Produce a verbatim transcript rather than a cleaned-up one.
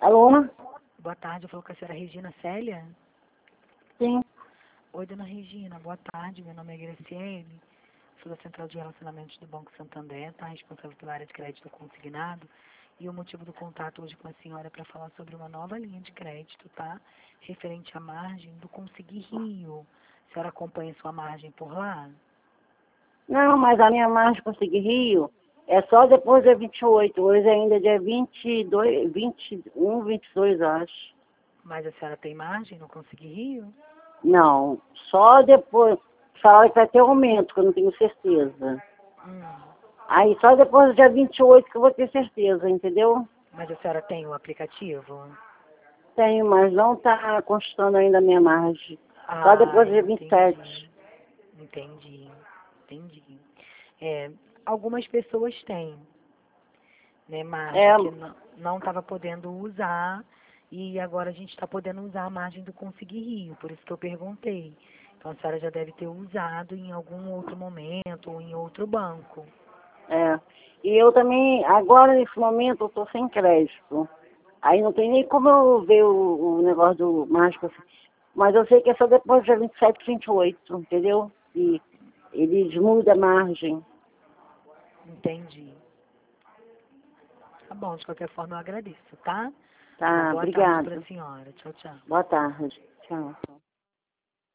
Alô? Boa tarde, eu falo com a senhora Regina Célia. Sim. Oi, dona Regina, boa tarde, meu nome é Graciele, sou da Central de Relacionamentos do Banco Santander, tá? Responsável pela área de crédito consignado. E o motivo do contato hoje com a senhora é para falar sobre uma nova linha de crédito, tá? Referente à margem do Conseguir Rio. A senhora acompanha sua margem por lá? Não, mas a minha margem para seguir Rio é só depois do dia vinte e oito. Hoje ainda é dia vinte e dois, vinte e um, vinte e dois, acho. Mas a senhora tem margem no Conseguir Rio? Não, só depois. Falaram que vai ter aumento, que eu não tenho certeza. Hum. Aí só depois do dia vinte e oito que eu vou ter certeza, entendeu? Mas a senhora tem o aplicativo? Tenho, mas não está constando ainda a minha margem. Só Ah, depois do dia vinte e sete. entendi, entendi. Entendi. É, algumas pessoas têm, né, margem É, que não não estava podendo usar e agora a gente está podendo usar a margem do Conseguir Rio, por isso que eu perguntei. Então a senhora já deve ter usado em algum outro momento ou em outro banco. é. E eu também, agora nesse momento, eu estou sem crédito. Aí não tem nem como eu ver o, o negócio do mágico assim. Mas eu sei que é só depois do dia vinte e sete, vinte e oito, entendeu? E eles mudam a margem. Entendi. Tá bom, de qualquer forma eu agradeço, tá? Uma Tá, boa tarde para obrigada. a senhora. Tchau, tchau. Boa tarde. Tchau.